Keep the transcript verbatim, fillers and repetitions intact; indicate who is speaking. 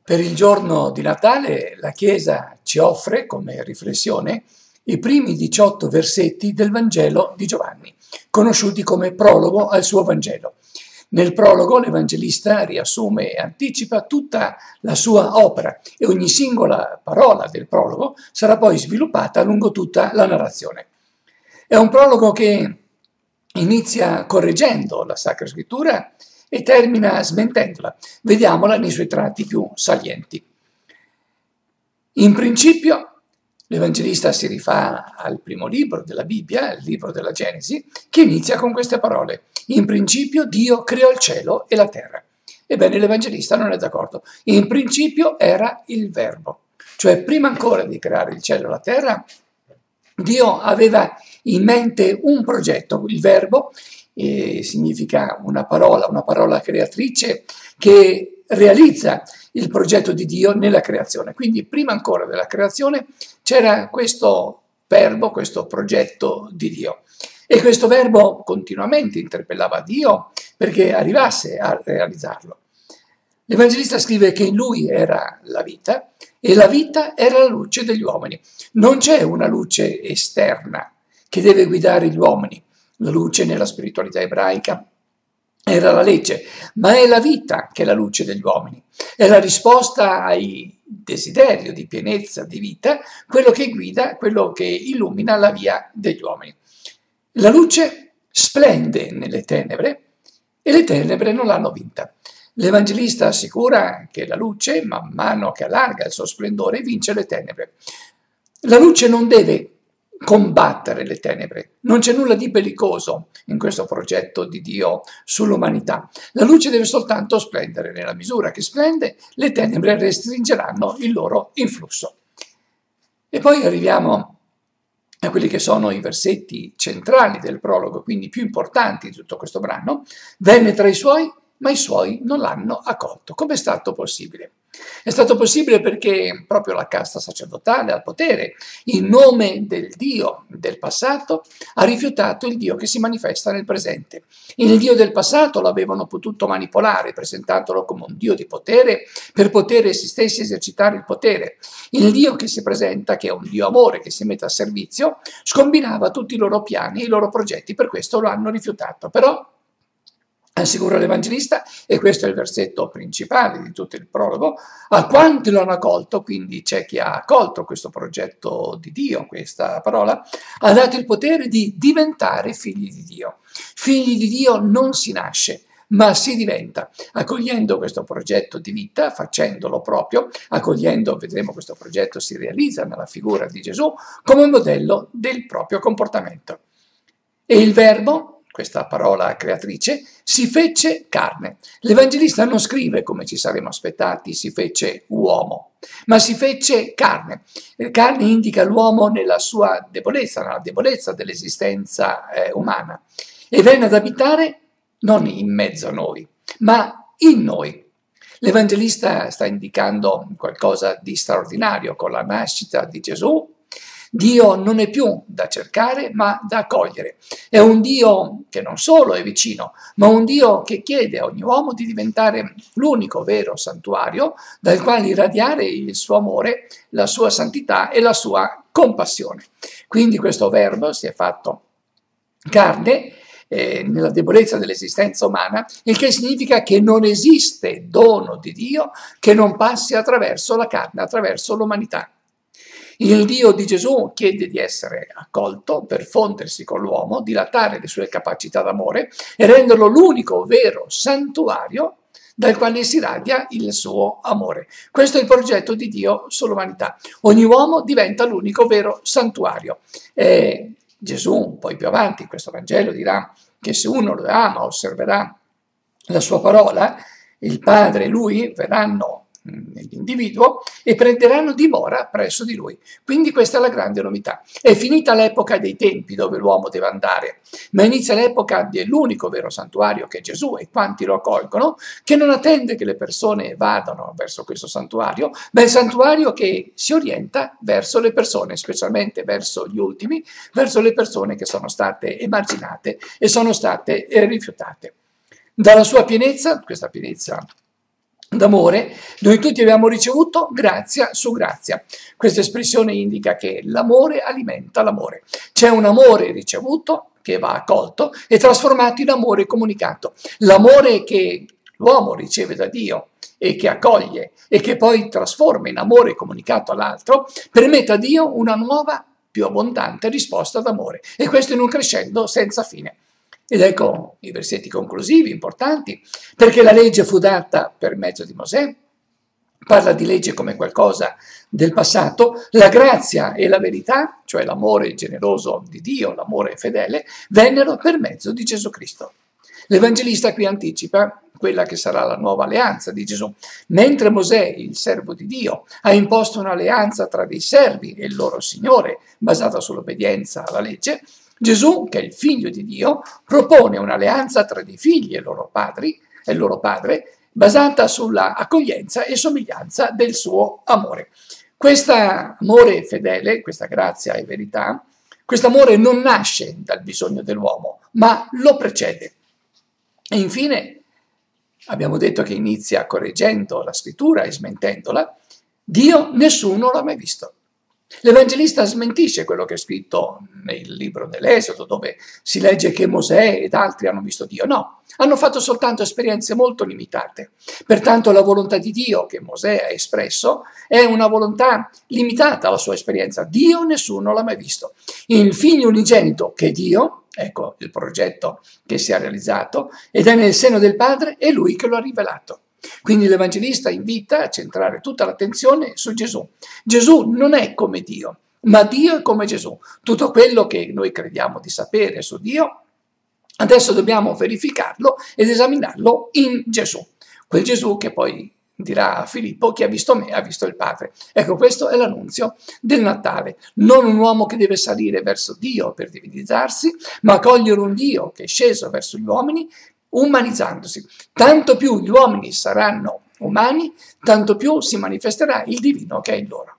Speaker 1: Per il giorno di Natale la Chiesa ci offre, come riflessione, i primi diciotto versetti del Vangelo di Giovanni, conosciuti come prologo al suo Vangelo. Nel prologo l'Evangelista riassume e anticipa tutta la sua opera e ogni singola parola del prologo sarà poi sviluppata lungo tutta la narrazione. È un prologo che inizia correggendo la Sacra Scrittura e termina smentendola. Vediamola nei suoi tratti più salienti. In principio, l'Evangelista si rifà al primo libro della Bibbia, il libro della Genesi, che inizia con queste parole: in principio Dio creò il cielo e la terra. Ebbene, l'Evangelista non è d'accordo. In principio era il Verbo, cioè prima ancora di creare il cielo e la terra, Dio aveva in mente un progetto, il Verbo, eh, significa una parola, una parola creatrice che realizza il progetto di Dio nella creazione. Quindi prima ancora della creazione c'era questo verbo, questo progetto di Dio. E questo verbo continuamente interpellava Dio perché arrivasse a realizzarlo. L'Evangelista scrive che in lui era la vita e la vita era la luce degli uomini. Non c'è una luce esterna che deve guidare gli uomini. La luce nella spiritualità ebraica era la legge, ma è la vita che è la luce degli uomini. È la risposta ai desideri di pienezza di vita, quello che guida, quello che illumina la via degli uomini. La luce splende nelle tenebre e le tenebre non l'hanno vinta. L'Evangelista assicura che la luce, man mano che allarga il suo splendore, vince le tenebre. La luce non deve combattere le tenebre. Non c'è nulla di bellicoso in questo progetto di Dio sull'umanità. La luce deve soltanto splendere. Nella misura che splende, le tenebre restringeranno il loro influsso. E poi arriviamo a quelli che sono i versetti centrali del prologo, quindi più importanti di tutto questo brano. Venne tra i suoi, ma i suoi non l'hanno accolto. Come è stato possibile? È stato possibile perché proprio la casta sacerdotale al potere, in nome del Dio del passato, ha rifiutato il Dio che si manifesta nel presente. Il Dio del passato l'avevano potuto manipolare, presentandolo come un Dio di potere, per poter essi stessi esercitare il potere. Il Dio che si presenta, che è un Dio amore, che si mette a servizio, scombinava tutti i loro piani, i loro progetti, per questo lo hanno rifiutato. Però assicura l'Evangelista, e questo è il versetto principale di tutto il prologo, a quanti lo hanno accolto, quindi c'è chi ha accolto questo progetto di Dio, questa parola, ha dato il potere di diventare figli di Dio. Figli di Dio non si nasce, ma si diventa, accogliendo questo progetto di vita, facendolo proprio, accogliendo, vedremo questo progetto si realizza nella figura di Gesù, come modello del proprio comportamento. E il Verbo, questa parola creatrice, si fece carne. L'Evangelista non scrive, come ci saremmo aspettati, si fece uomo, ma si fece carne. Carne indica l'uomo nella sua debolezza, nella debolezza dell'esistenza eh, umana. E venne ad abitare non in mezzo a noi, ma in noi. L'Evangelista sta indicando qualcosa di straordinario con la nascita di Gesù. Dio non è più da cercare, ma da accogliere. È un Dio che non solo è vicino, ma un Dio che chiede a ogni uomo di diventare l'unico vero santuario dal quale irradiare il suo amore, la sua santità e la sua compassione. Quindi questo Verbo si è fatto carne eh, nella debolezza dell'esistenza umana, il che significa che non esiste dono di Dio che non passi attraverso la carne, attraverso l'umanità. Il Dio di Gesù chiede di essere accolto per fondersi con l'uomo, dilatare le sue capacità d'amore e renderlo l'unico vero santuario dal quale si radia il suo amore. Questo è il progetto di Dio sull'umanità. Ogni uomo diventa l'unico vero santuario. E Gesù, poi più avanti in questo Vangelo, dirà che se uno lo ama, osserverà la sua parola, il Padre e lui verranno nell'individuo e prenderanno dimora presso di lui. Quindi questa è la grande novità. È finita l'epoca dei tempi dove l'uomo deve andare, ma inizia l'epoca dell'unico vero santuario che è Gesù, e quanti lo accolgono, che non attende che le persone vadano verso questo santuario, ma è il santuario che si orienta verso le persone, specialmente verso gli ultimi, verso le persone che sono state emarginate e sono state rifiutate. Dalla sua pienezza, questa pienezza d'amore, noi tutti abbiamo ricevuto grazia su grazia. Questa espressione indica che l'amore alimenta l'amore. C'è un amore ricevuto che va accolto e trasformato in amore comunicato. L'amore che l'uomo riceve da Dio e che accoglie e che poi trasforma in amore comunicato all'altro, permette a Dio una nuova, più abbondante risposta d'amore. E questo in un crescendo senza fine. Ed ecco i versetti conclusivi, importanti, perché la legge fu data per mezzo di Mosè, parla di legge come qualcosa del passato, la grazia e la verità, cioè l'amore generoso di Dio, l'amore fedele, vennero per mezzo di Gesù Cristo. L'Evangelista qui anticipa quella che sarà la nuova alleanza di Gesù. Mentre Mosè, il servo di Dio, ha imposto un'alleanza tra dei servi e il loro Signore, basata sull'obbedienza alla legge, Gesù, che è il figlio di Dio, propone un'alleanza tra dei figli e i loro padri, e il loro padre, basata sulla accoglienza e somiglianza del suo amore. Questo amore fedele, questa grazia e verità, questo amore non nasce dal bisogno dell'uomo, ma lo precede. E infine, abbiamo detto che inizia correggendo la scrittura e smentendola, Dio nessuno l'ha mai visto. L'Evangelista smentisce quello che è scritto nel libro dell'Esodo, dove si legge che Mosè ed altri hanno visto Dio. No, hanno fatto soltanto esperienze molto limitate. Pertanto la volontà di Dio che Mosè ha espresso è una volontà limitata alla sua esperienza. Dio nessuno l'ha mai visto. Il figlio unigenito che è Dio, ecco il progetto che si è realizzato, ed è nel seno del Padre, è Lui che lo ha rivelato. Quindi l'Evangelista invita a centrare tutta l'attenzione su Gesù. Gesù non è come Dio, ma Dio è come Gesù. Tutto quello che noi crediamo di sapere su Dio, adesso dobbiamo verificarlo ed esaminarlo in Gesù. Quel Gesù che poi dirà a Filippo: chi ha visto me ha visto il Padre. Ecco, questo è l'annunzio del Natale. Non un uomo che deve salire verso Dio per divinizzarsi, ma cogliere un Dio che è sceso verso gli uomini, umanizzandosi. Tanto più gli uomini saranno umani, tanto più si manifesterà il divino che è in loro.